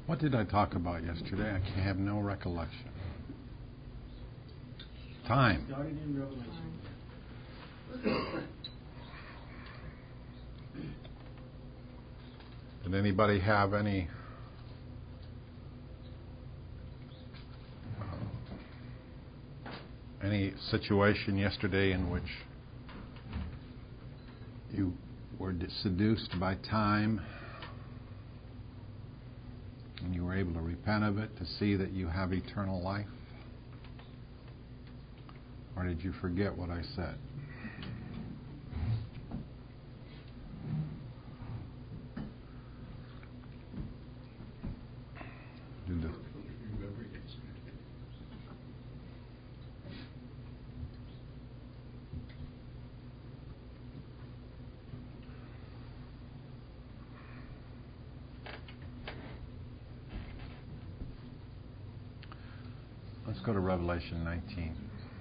What did I talk about yesterday? I have no recollection. Time. Started in Revelation. Did anybody have any situation yesterday in which you were seduced by time and you were able to repent of it to see that you have eternal life? Or did you forget what I said? Let's go to Revelation 19.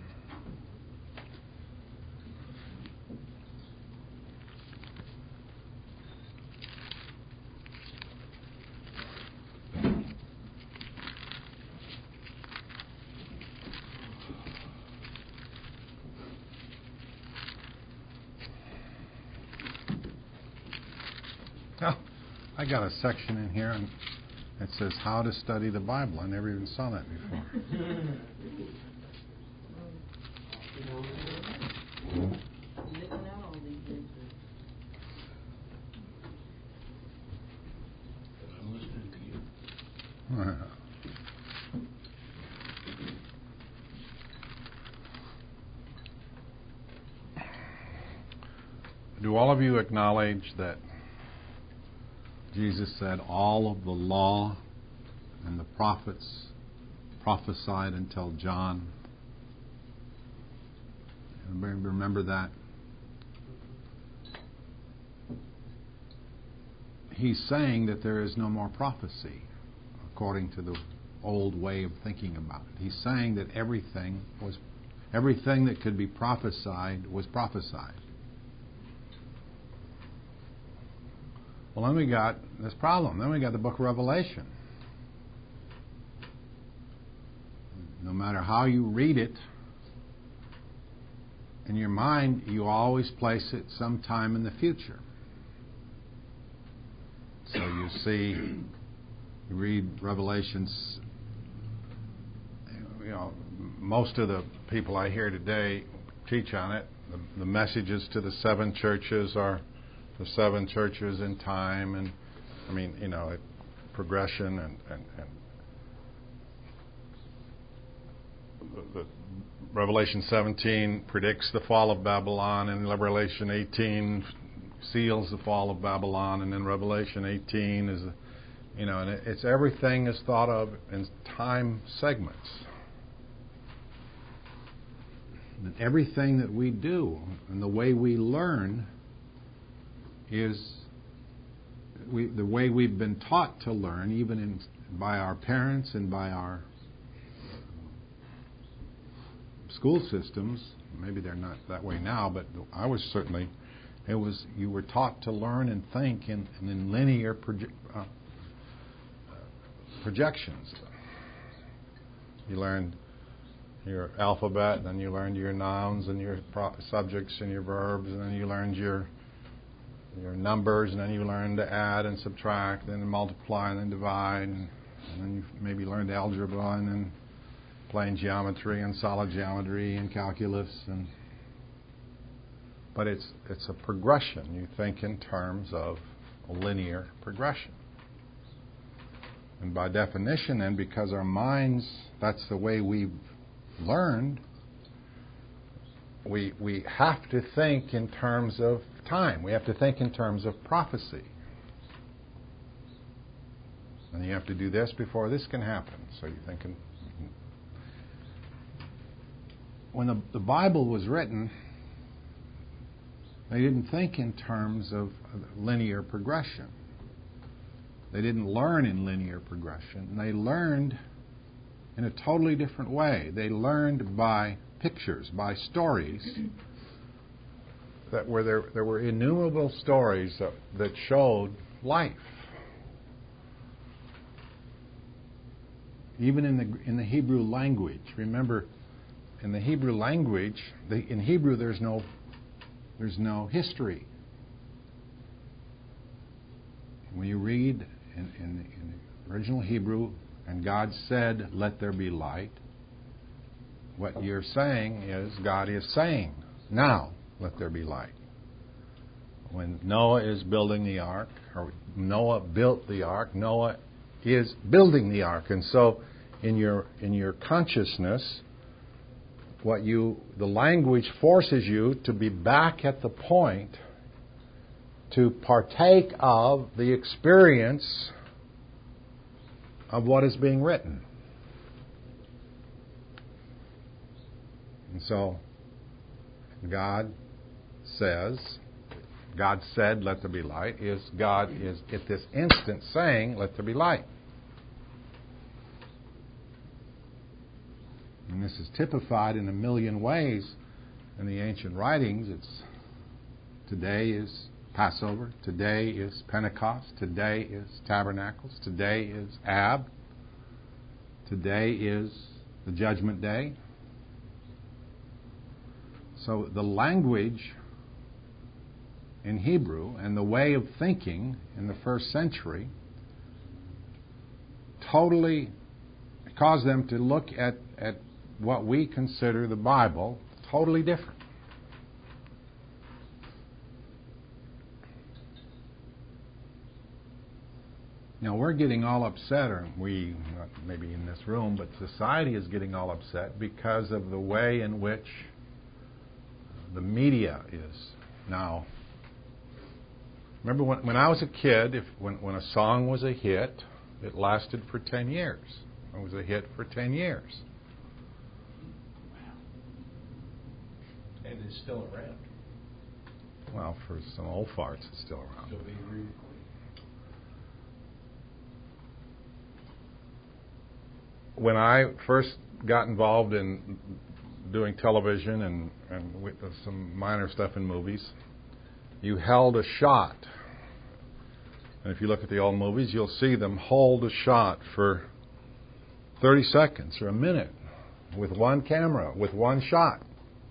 Oh, I got a section in here and it says how to study the Bible. I never even saw that before. Do all of you acknowledge that Jesus said all of the law and the prophets prophesied until John? Anybody remember that? He's saying that there is no more prophecy according to the old way of thinking about it. He's saying that everything that could be prophesied was prophesied. Well, then we got this problem. Then we got the book of Revelation. No matter how you read it, in your mind, you always place it sometime in the future. So you read Revelations, most of the people I hear today teach on it. The messages to the seven churches are the seven churches in time, and progression and the Revelation 17 predicts the fall of Babylon, and Revelation 18 seals the fall of Babylon, and then Revelation 18 is, and it's everything is thought of in time segments. And everything that we do and the way we learn is the way we've been taught to learn, even by our parents and by our school systems. Maybe they're not that way now, but I was certainly. You were taught to learn and think in linear projections. You learned your alphabet, then you learned your nouns and your subjects and your verbs, and then you learned your numbers, and then you learned to add and subtract, and then multiply, and then divide, and then you maybe learned algebra, and then plane geometry and solid geometry and calculus, but it's a progression. You think in terms of a linear progression, and by definition, and because our minds, that's the way we've learned, we have to think in terms of time. We have to think in terms of prophecy. And you have to do this before this can happen. So you're thinking, when the Bible was written, they didn't think in terms of linear progression. They didn't learn in linear progression. They learned in a totally different way. They learned by pictures, by stories. There were innumerable stories that showed life. even in the Hebrew language. Remember, in the Hebrew language, in Hebrew there's no history. When you read in the original Hebrew, and God said, "Let there be light," what you're saying is God is saying, "Now let there be light." When Noah is building the ark, or Noah built the ark, Noah is building the ark. And so in your consciousness, the language forces you to be back at the point to partake of the experience of what is being written. And so God said, "Let there be light," God is at this instant saying, "Let there be light." And this is typified in a million ways in the ancient writings. Today is Passover, today is Pentecost, today is Tabernacles, today is Ab, today is the Judgment Day. So the language in Hebrew and the way of thinking in the first century totally caused them to look at what we consider the Bible totally different. Now we're getting all upset, or we, not maybe in this room, but society is getting all upset because of the way in which the media is now. Remember when I was a kid, when a song was a hit, it lasted for 10 years. It was a hit for 10 years. And it's still around. Well, for some old farts, it's still around. Still being re-recorded. When I first got involved in doing television and with some minor stuff in movies, you held a shot. And if you look at the old movies, you'll see them hold a shot for 30 seconds or a minute with one camera, with one shot.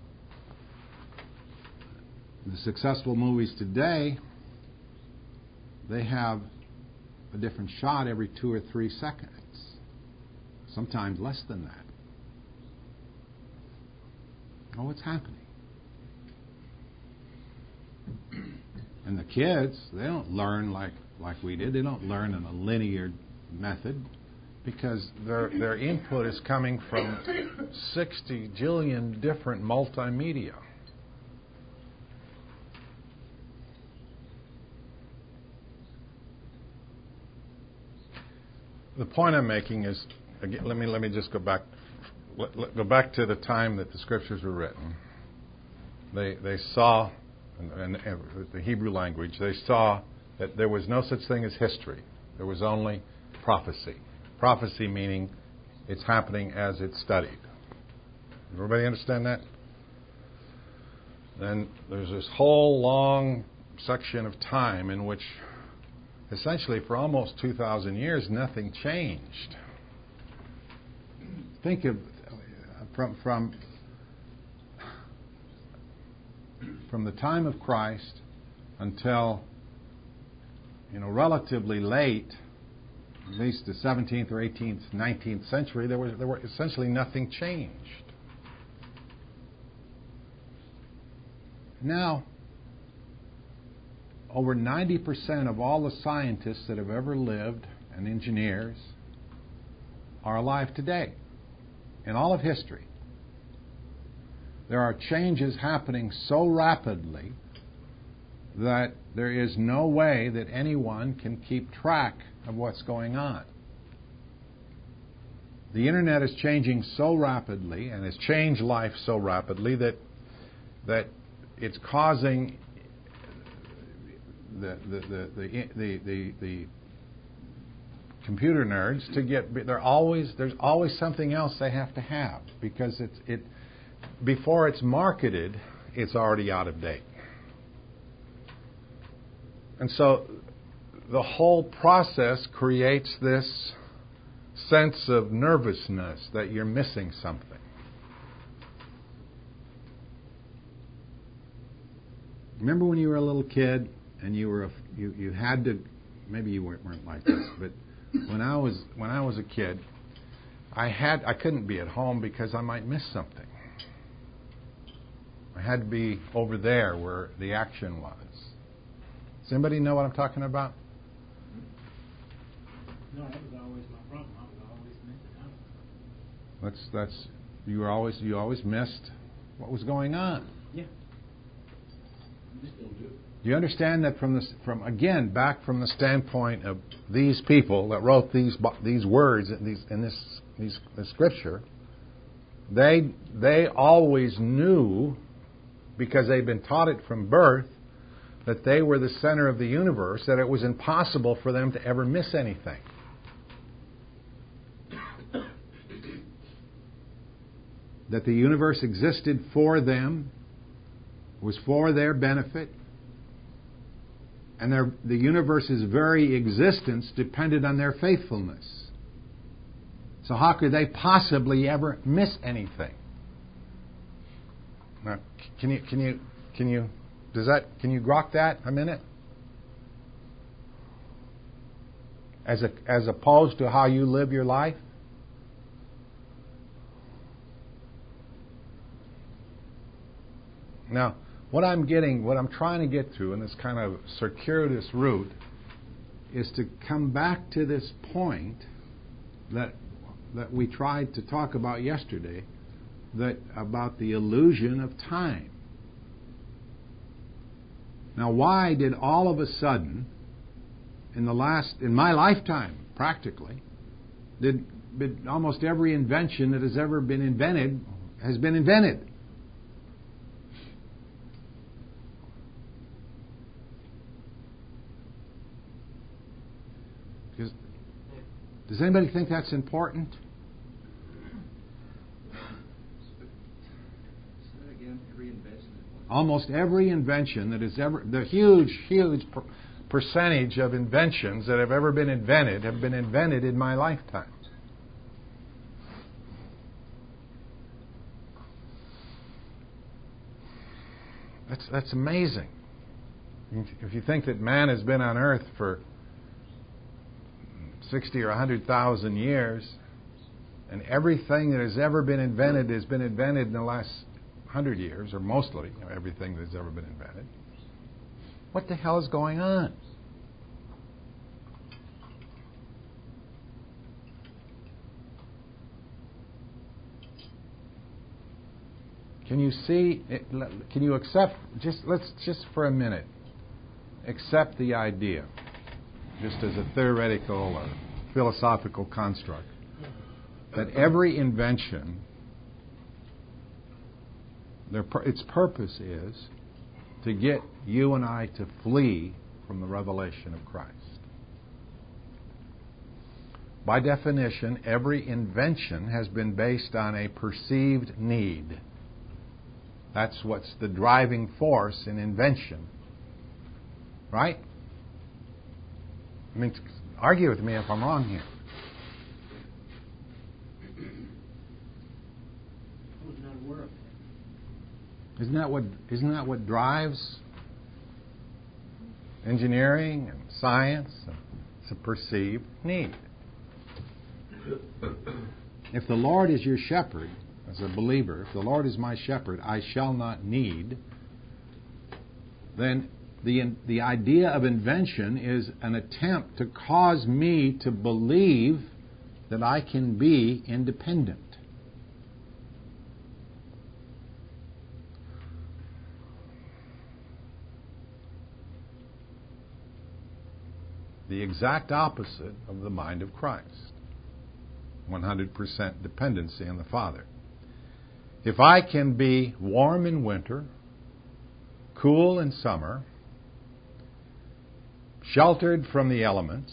The successful movies today, they have a different shot every 2 or 3 seconds. Sometimes less than that. Oh, what's happening? And the kids, they don't learn like we did. They don't learn in a linear method because their input is coming from 60 jillion different multimedia. The point I'm making is, again, let me just go back. Go back to the time that the scriptures were written. They saw, in the Hebrew language, they saw that there was no such thing as history. There was only prophecy. Prophecy meaning it's happening as it's studied. Everybody understand that? Then there's this whole long section of time in which essentially for almost 2,000 years nothing changed. Think of from the time of Christ until relatively late, at least the 17th or 18th, 19th century, there were essentially nothing changed. Now, over 90% of all the scientists that have ever lived and engineers are alive today in all of history. There are changes happening so rapidly that there is no way that anyone can keep track of what's going on. The internet is changing so rapidly and has changed life so rapidly that it's causing the computer nerds to get. There's always something else they have to have because it before it's marketed, it's already out of date. And so the whole process creates this sense of nervousness that you're missing something. Remember when you were a little kid and you had to, maybe you weren't like this, but when I was a kid, I couldn't be at home because I might miss something. I had to be over there where the action was. Does anybody know what I'm talking about? No, that was always my problem. I was always missing out. That's you always missed what was going on. Yeah. Do you understand that from back from the standpoint of these people that wrote these words in this scripture, they always knew, because they'd been taught it from birth, that they were the center of the universe, that it was impossible for them to ever miss anything. That the universe existed for them, was for their benefit, and the universe's very existence depended on their faithfulness. So how could they possibly ever miss anything? Now, can you grok that a minute? As opposed to how you live your life? Now, what I'm trying to get to in this kind of circuitous route is to come back to this point that we tried to talk about yesterday, about the illusion of time. Now, why did all of a sudden, in my lifetime, practically, did almost every invention that has ever been invented has been invented? Does anybody think that's important? Almost every invention that has ever, the huge percentage of inventions that have ever been invented have been invented in my lifetime. That's amazing. If you think that man has been on Earth for 60 or 100,000 years, and everything that has ever been invented has been invented in the last 100 years, or mostly everything that's ever been invented. What the hell is going on? Can you see? Can you accept? Let's for a minute accept the idea, just as a theoretical or philosophical construct, that every invention, its purpose is to get you and I to flee from the revelation of Christ. By definition, every invention has been based on a perceived need. That's what's the driving force in invention. Right? I mean, argue with me if I'm wrong here. Isn't that what drives engineering and science? It's a perceived need. If the Lord is your shepherd, as a believer, if the Lord is my shepherd, I shall not need, then the idea of invention is an attempt to cause me to believe that I can be independent. The exact opposite of the mind of Christ. 100% dependency on the Father. If I can be warm in winter, cool in summer, sheltered from the elements,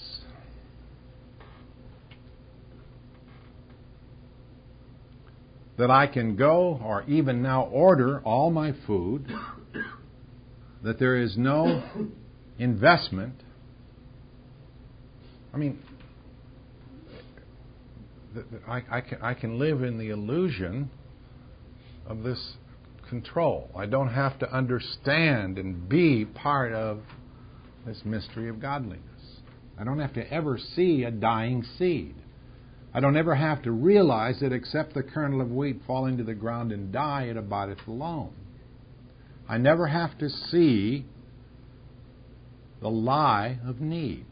that I can go or even now order all my food, that there is no investment. I mean, I can live in the illusion of this control. I don't have to understand and be part of this mystery of godliness. I don't have to ever see a dying seed. I don't ever have to realize that except the kernel of wheat fall into the ground and die, it abideth alone. I never have to see the lie of need.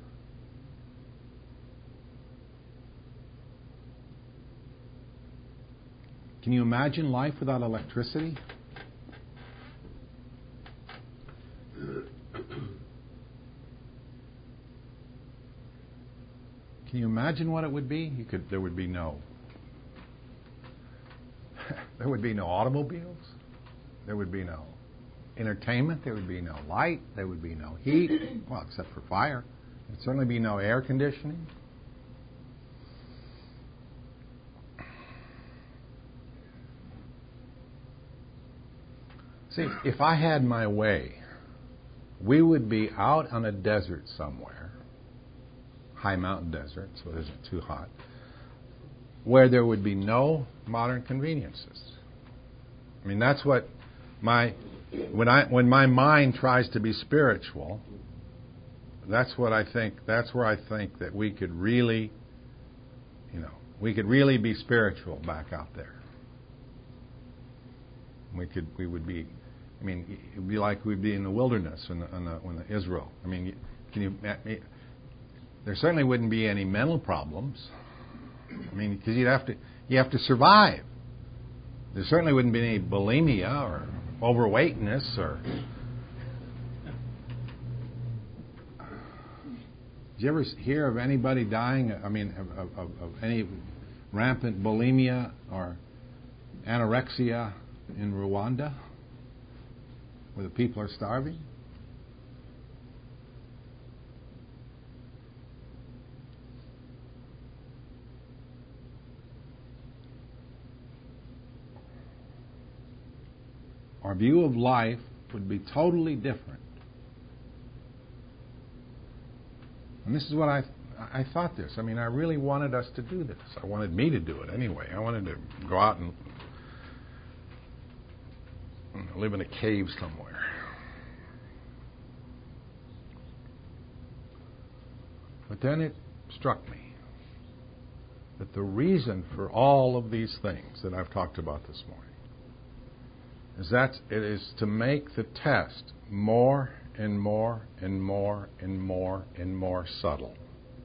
Can you imagine life without electricity? Can you imagine what it would be? There would be no there would be no automobiles. There would be no entertainment. There would be no light. There would be no heat. Well, except for fire. There'd certainly be no air conditioning. See, if I had my way, we would be out on a desert somewhere, high mountain desert, so it isn't too hot, where there would be no modern conveniences. I mean, that's what when my mind tries to be spiritual, that's where I think that we could really, we could really be spiritual back out there. We would be. I mean, it would be like we'd be in the wilderness when the Israel. I mean, there certainly wouldn't be any mental problems. I mean, because you have to survive. There certainly wouldn't be any bulimia or overweightness or. Did you ever hear of anybody dying? I mean, of any rampant bulimia or anorexia in Rwanda, where the people are starving? Our view of life would be totally different. And this is what I thought this. I mean, I really wanted us to do this. I wanted me to do it anyway. I wanted to go out and live in a cave somewhere. But then it struck me that the reason for all of these things that I've talked about this morning is that it is to make the test more and more and more and more and more subtle.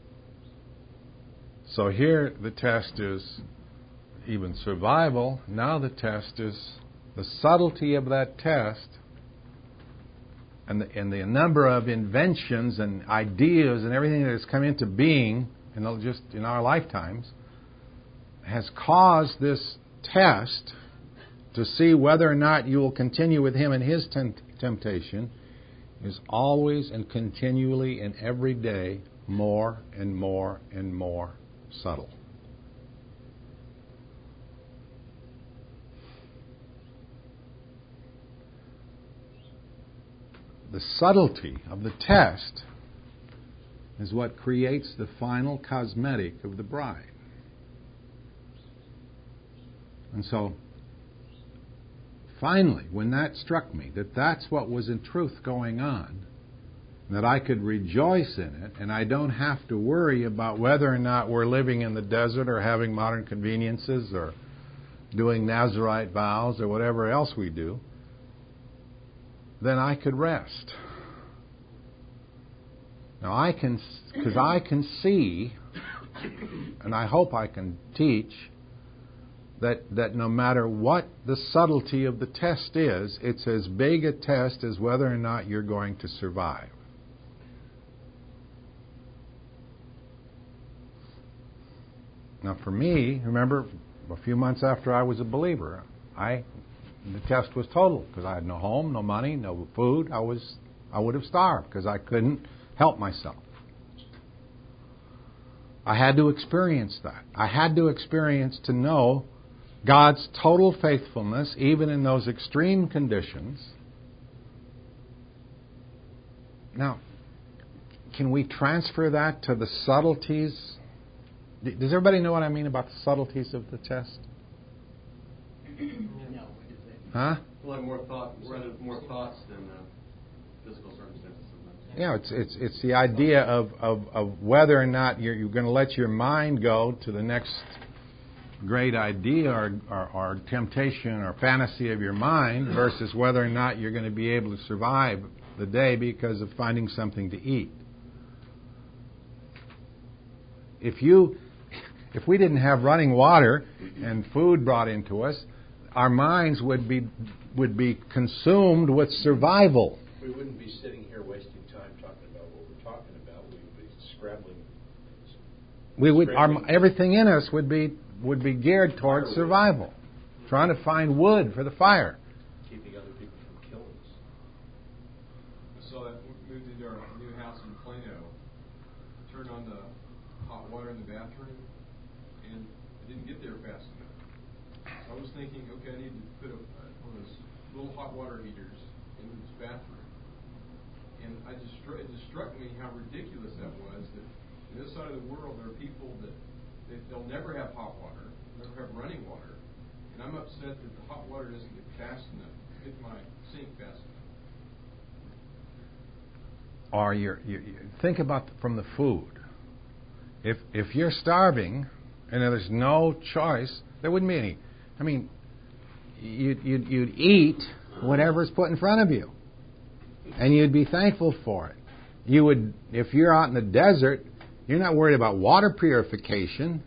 So here the test is even survival. Now the test is the subtlety of that test and the number of inventions and ideas and everything that has come into being just in our lifetimes has caused this test to see whether or not you will continue with him in his temptation is always and continually and every day more and more and more subtle. The subtlety of the test is what creates the final cosmetic of the bride. And so, finally, when that struck me, that that's what was in truth going on, that I could rejoice in it, and I don't have to worry about whether or not we're living in the desert or having modern conveniences or doing Nazirite vows or whatever else we do, then I could rest. Now because I can see, and I hope I can teach, that no matter what the subtlety of the test is, it's as big a test as whether or not you're going to survive. Now for me, remember, a few months after I was a believer, the test was total, because I had no home, no money, no food. I would have starved because I couldn't help myself. I had to experience that. I had to experience to know God's total faithfulness, even in those extreme conditions. Now, can we transfer that to the subtleties Does everybody know what I mean about the subtleties of the test? No, what is it? Huh? Well, more thoughts than physical circumstances. Yeah, it's the idea of whether or not you're going to let your mind go to the next great idea or temptation or fantasy of your mind versus whether or not you're going to be able to survive the day because of finding something to eat. If we didn't have running water and food brought into us, our minds would be consumed with survival. We wouldn't be sitting here wasting time talking about what we're talking about. We would be scrambling. Everything in us would be geared towards survival, trying to find wood for the fire. Keeping other people from killing us. So that moved into our new house in Plano. Turned on the hot water in the bathroom, and it didn't get there fast enough. So I was thinking, okay, I need to put one of those little hot water heaters in this bathroom. And it just struck me how ridiculous that was, that on this side of the world there are people that they'll never have hot water, never have running water, and I'm upset that the hot water doesn't get fast enough, hit my sink fast enough. Or you think about from the food. If you're starving and there's no choice, there wouldn't be any. I mean, you'd eat whatever's put in front of you, and you'd be thankful for it. You would, if you're out in the desert, you're not worried about water purification.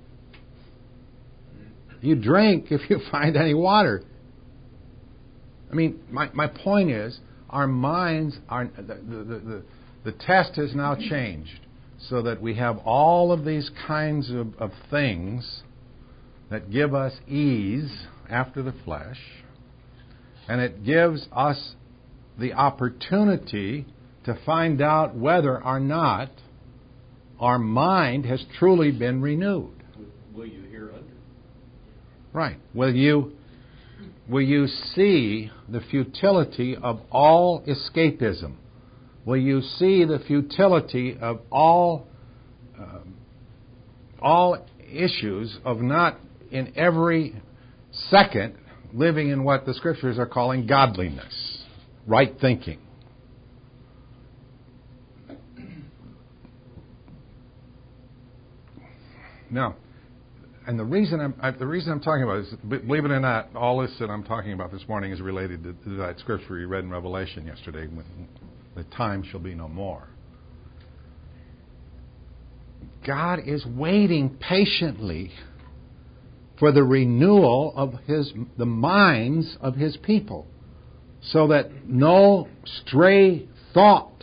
You drink if you find any water. I mean, my point is, our minds are the test has now changed, so that we have all of these kinds of things that give us ease after the flesh, and it gives us the opportunity to find out whether or not our mind has truly been renewed. Will you hear under? Right. Will you see the futility of all escapism? Will you see the futility of all issues of not in every second living in what the Scriptures are calling godliness, right thinking? Now, and the reason I'm talking about this, believe it or not, all this that I'm talking about this morning is related to that scripture we read in Revelation yesterday, when the time shall be no more. God is waiting patiently for the renewal of the minds of His people, so that no stray thought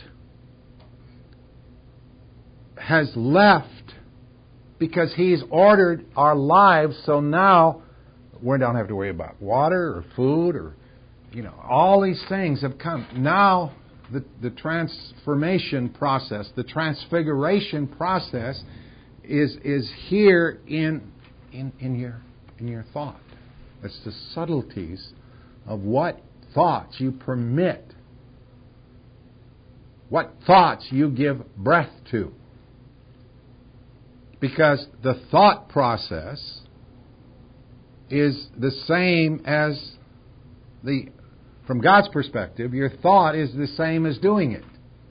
has left, because He's ordered our lives so now we don't have to worry about water or food or, all these things have come. Now the transformation process, the transfiguration process is here in your thought. It's the subtleties of what thoughts you permit, what thoughts you give breath to. Because the thought process is the same as from God's perspective, your thought is the same as doing it.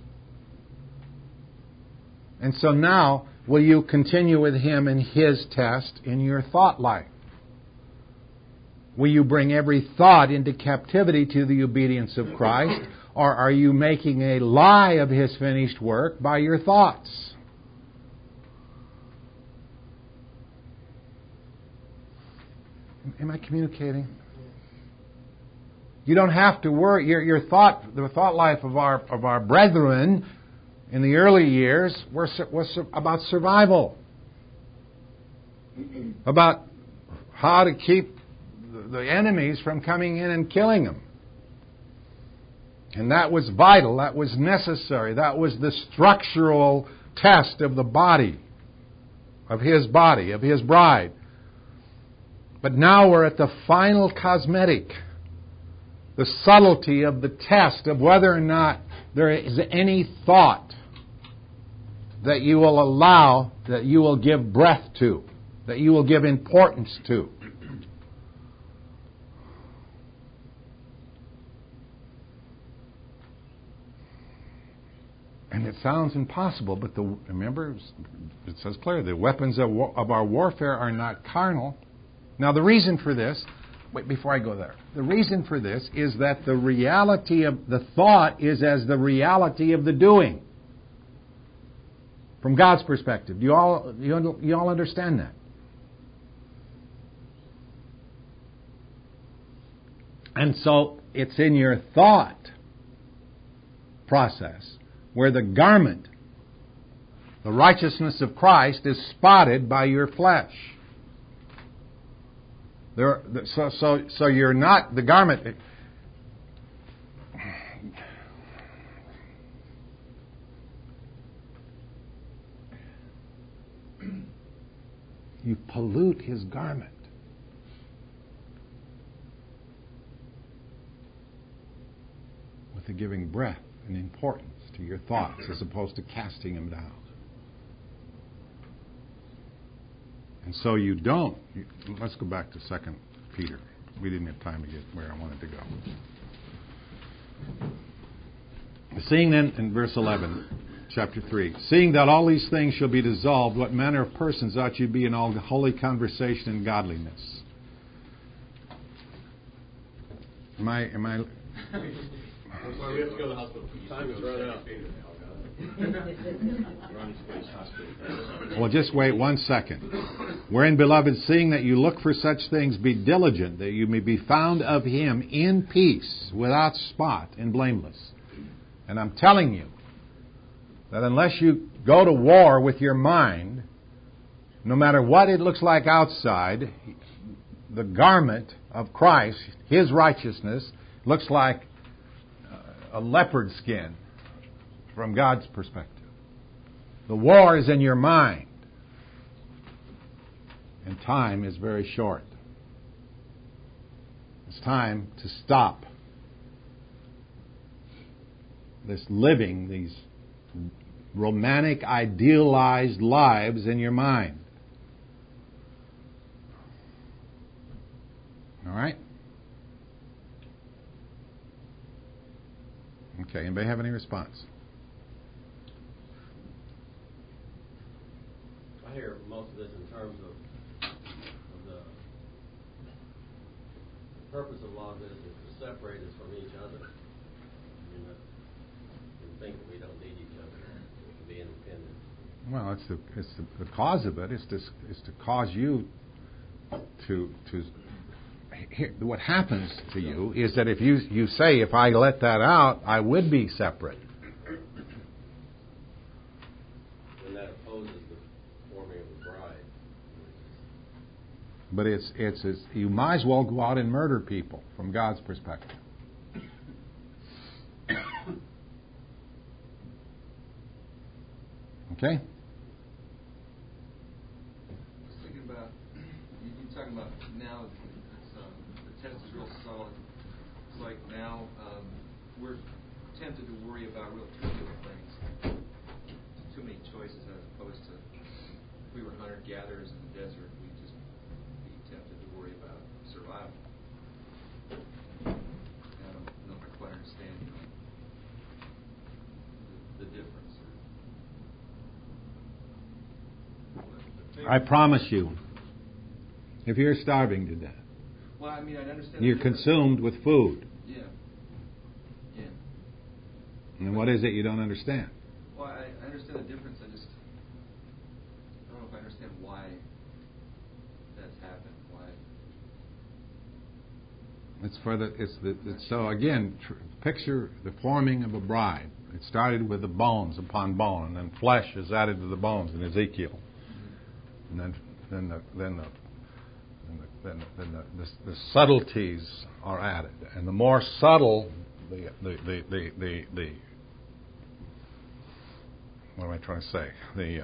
And so now, will you continue with Him in His test in your thought life? Will you bring every thought into captivity to the obedience of Christ? Or are you making a lie of His finished work by your thoughts? Am I communicating? You don't have to worry. The thought life of our brethren in the early years was about survival, about how to keep the enemies from coming in and killing them. And that was vital. That was necessary. That was the structural test of the body, of His bride. But now we're at the final cosmetic, the subtlety of the test of whether or not there is any thought that you will allow, that you will give breath to, that you will give importance to. And it sounds impossible, but remember, it says clearly, the weapons of our warfare are not carnal. Now, the reason for this, wait, before I go there, the reason for this is that the reality of the thought is as the reality of the doing. From God's perspective. Do you all understand that? And so, it's in your thought process where the garment, the righteousness of Christ, is spotted by your flesh. So you're not the garment. You pollute His garment. With the giving breath and importance to your thoughts as opposed to casting them down. And so you don't. Let's go back to 2 Peter. We didn't have time to get where I wanted to go. Seeing then, in verse 11, chapter 3, seeing that all these things shall be dissolved, what manner of persons ought you be in all holy conversation and godliness? Am I That's why we have to go to the hospital. Time is run out. Well, just wait 1 second. Wherein, beloved, seeing that you look for such things, be diligent, that you may be found of Him in peace, without spot, and blameless. And I'm telling you that unless you go to war with your mind, no matter what it looks like outside, the garment of Christ, His righteousness, looks like a leopard skin from God's perspective. The war is in your mind. And time is very short. It's time to stop this living, these romantic, idealized lives in your mind. All right? Okay, anybody have any response? I hear most of this in terms of the purpose of a lot of this is to separate us from each other. And think that we don't need each other. We can be independent. Well, it's the cause of it is to cause you to what happens to you is that if you say, if I let that out, I would be separate. And that opposes the forming of the bride. But it's you might as well go out and murder people from God's perspective. Okay? Just thinking about, you're talking about now, the test is real solid. It's like now we're tempted to worry about real trivial things. Too many choices as opposed to if we were hunter-gatherers in the desert, we'd just be tempted to worry about survival. I don't know if I quite understand the difference. I promise you, if you're starving to death, Well, I mean, I understand. you're consumed with food. Yeah. Yeah. And what is it you don't understand? Well, I understand the difference. I don't know if I understand why that's happened. Why? So again, picture the forming of a bride. It started with the bones upon bone, and then flesh is added to the bones in Ezekiel. And then the subtleties are added, and the more subtle the what am I trying to say? The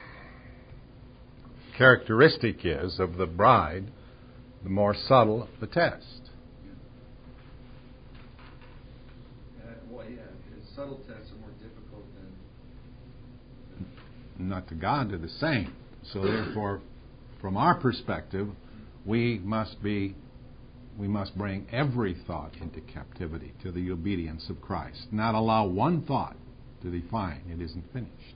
characteristic is of the bride, the more subtle the test. Well, yeah, subtle tests are more difficult than not to God, they're the same. So therefore, from our perspective, we must bring every thought into captivity to the obedience of Christ. Not allow one thought to define it isn't finished.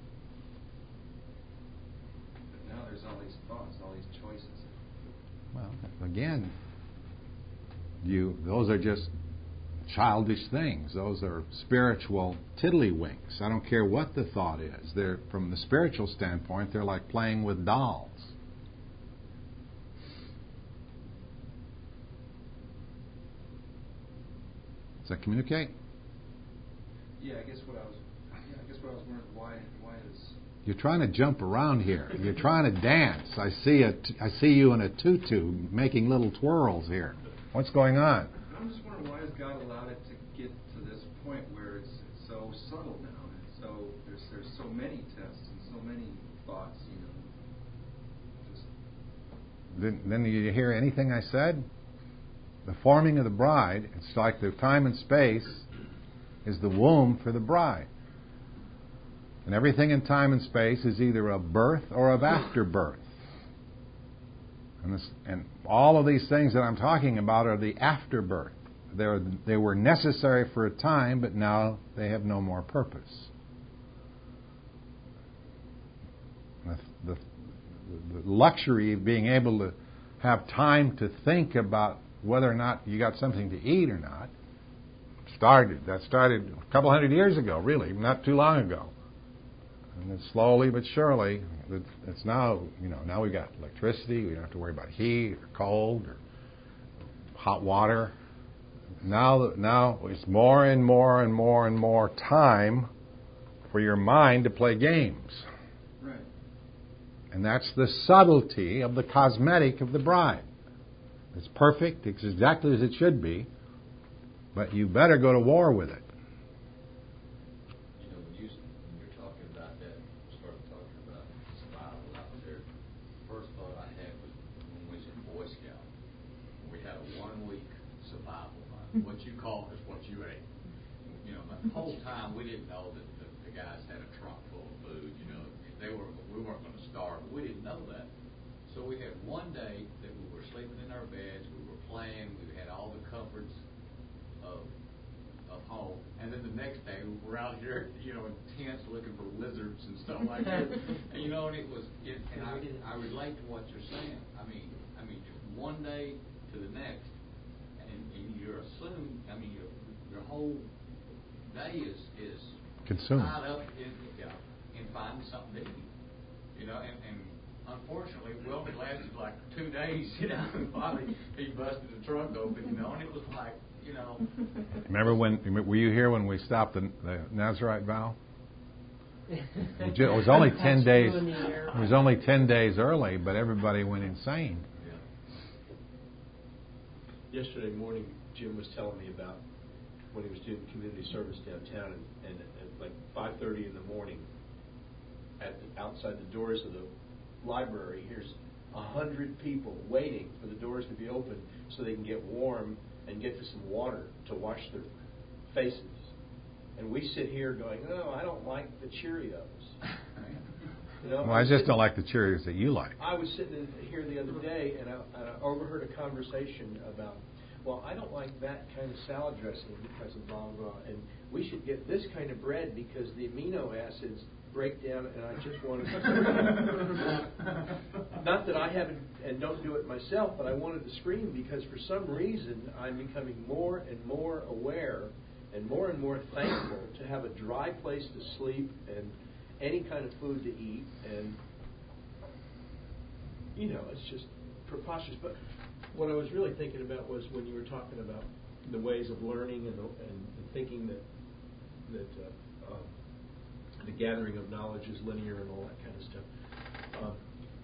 But now there's all these thoughts, all these choices. Well, again, those are just childish things. Those are spiritual tiddlywinks. I don't care what the thought is. They're, from the spiritual standpoint, they're like playing with dolls. Does that communicate? Yeah, I guess what I was wondering, why is... You're trying to jump around here. You're trying to dance. I see you in a tutu making little twirls here. What's going on? I'm just wondering, why has God allowed it to get to this point where it's so subtle now, and so there's so many tests and so many thoughts, Just Then you hear anything I said? The forming of the bride, it's like the time and space is the womb for the bride. And everything in time and space is either of birth or of afterbirth. And all of these things that I'm talking about are the afterbirth. They were necessary for a time, but now they have no more purpose. The luxury of being able to have time to think about whether or not you got something to eat or not started a couple hundred years ago, really, not too long ago. And then slowly but surely, it's now, now we've got electricity. We don't have to worry about heat or cold or hot water. Now it's more and more and more and more time for your mind to play games. right. And that's the subtlety of the cosmetic of the bride. It's perfect. It's exactly as it should be. But you better go to war with it. When you're talking about that, started talking about survival out there, first thought I had was when we was in Boy Scout. We had a 1 week survival. What you caught is what you ate. The whole time we didn't know that the guys had a trunk full of food. We weren't going to starve. We didn't know that. So we had one day that we were sleeping in our beds, we were playing, we had all the comforts of home, and then the next day we were out here, in tents looking for lizards and stuff like that. And it was, I relate to what you're saying. I mean, just one day to the next, and you're assumed. Your whole day is Consumed. tied up in finding something to eat. And unfortunately, it only lasted like 2 days, and finally he busted the trunk open, and it was like, Remember were you here when we stopped the Nazarite vow? It was only 10 days. It was only 10 days early, but everybody went insane. Yesterday morning, Jim was telling me about when he was doing community service downtown, and at like 5:30 in the morning, outside the doors of the library, here's 100 people waiting for the doors to be open so they can get warm and get to some water to wash their faces. And we sit here going, "Oh, I don't like the Cheerios." Well, I just don't like the Cheerios that you like. I was sitting in here the other day, and I overheard a conversation about, well, I don't like that kind of salad dressing because of blah, blah, and we should get this kind of bread because the amino acids break down, and I just wanted to... Not that I haven't and don't do it myself, but I wanted to scream because for some reason I'm becoming more and more aware and more thankful to have a dry place to sleep and any kind of food to eat, and it's just preposterous. But what I was really thinking about was when you were talking about the ways of learning and thinking that the gathering of knowledge is linear and all that kind of stuff.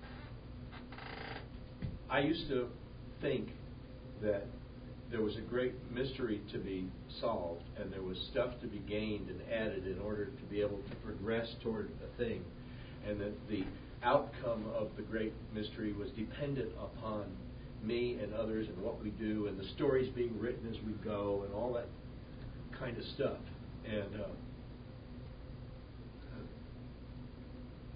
I used to think that there was a great mystery to be solved, and there was stuff to be gained and added in order to be able to progress toward a thing, and that the outcome of the great mystery was dependent upon me and others and what we do and the stories being written as we go and all that kind of stuff. And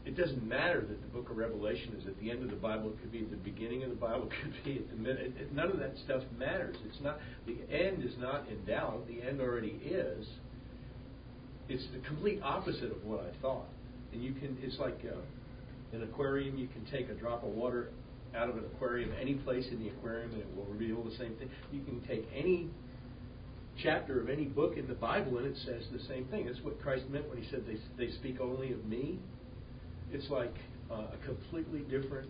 it doesn't matter that the book of Revelation is at the end of the Bible. It could be at the beginning of the Bible. It could be at the middle. None of that stuff matters. It's not, the end is not in doubt. The end already is. It's the complete opposite of what I thought. And you can, it's like an aquarium. You can take a drop of water out of an aquarium, any place in the aquarium, and it will reveal the same thing. You can take any chapter of any book in the Bible, and it says the same thing. That's what Christ meant when he said they speak only of me. It's like a completely different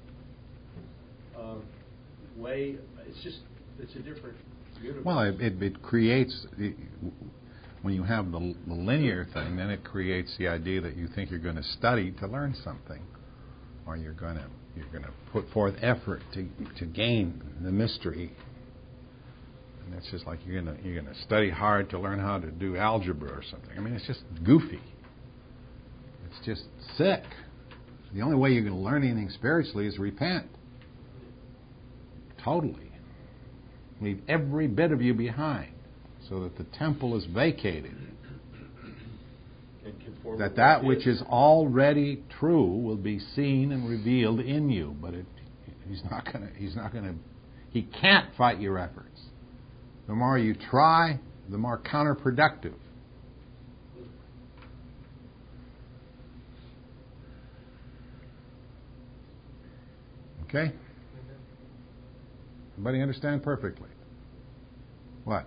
way. It's a different universe. Well, it creates, when you have the linear thing, then it creates the idea that you think you're going to study to learn something, or you're going to put forth effort to gain the mystery. And it's just like you're going to study hard to learn how to do algebra or something. I mean, it's just goofy. It's just sick. The only way you're going to learn anything spiritually is repent. Totally. Leave every bit of you behind so that the temple is vacated. That which is already true will be seen and revealed in you, but he can't fight your efforts. The more you try, the more counterproductive. Okay? Everybody understand perfectly? What?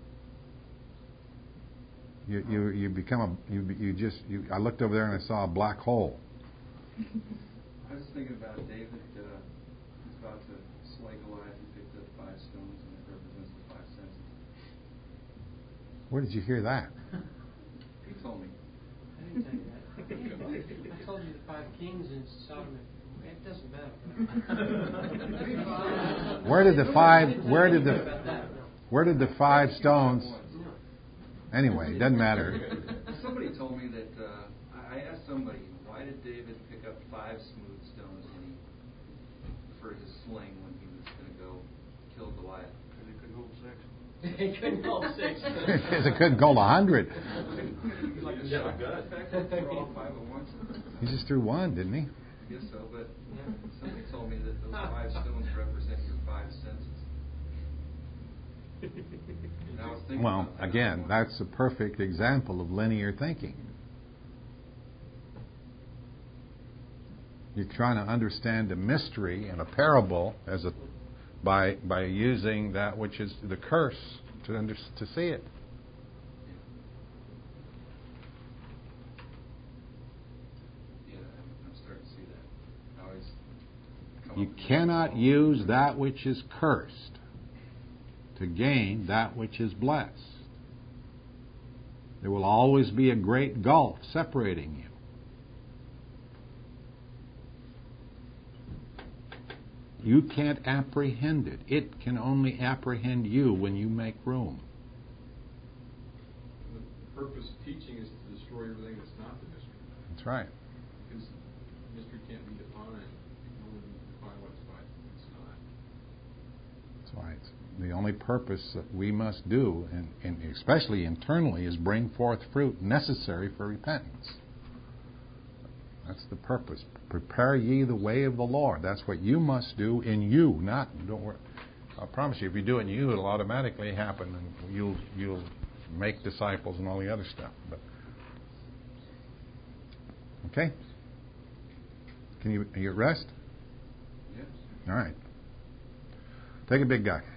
You become I looked over there and I saw a black hole. I was thinking about David. He's about to slay Goliath. He picked up 5 stones, and it represents the 5 senses. Where did you hear that? He told me. I didn't tell you that. I told you the 5 kings in Sodom. It doesn't matter. Where did the 5 stones? Anyway, it doesn't matter. Somebody told me that I asked somebody, why did David pick up 5 smooth stones for his sling when he was going to go kill Goliath? Because he couldn't hold 6. He couldn't hold 6. Because it couldn't go 100. Like a shotgun. Throw all 5 at once. He just threw one, didn't he? I guess so, but somebody told me that those 5 stones represent your 5 senses. And I was thinking Well, about that. again, that's a perfect example of linear thinking. You're trying to understand a mystery and a parable by using that which is the curse to see it. Yeah, I'm starting to see that. I always come You up with cannot use that which is cursed to gain that which is blessed. There will always be a great gulf separating you. You can't apprehend it. It can only apprehend you when you make room. The purpose of teaching is to destroy everything that's not the mystery. That's right. Because mystery can't be defined. You can only define what's not. That's why the only purpose that we must do, and especially internally, is bring forth fruit necessary for repentance. That's the purpose. Prepare ye the way of the Lord. That's what you must do in you. Don't worry. I promise you, if you do it in you, it'll automatically happen, and you'll make disciples and all the other stuff. But okay, are you at rest? Yes. All right. Take a big guy.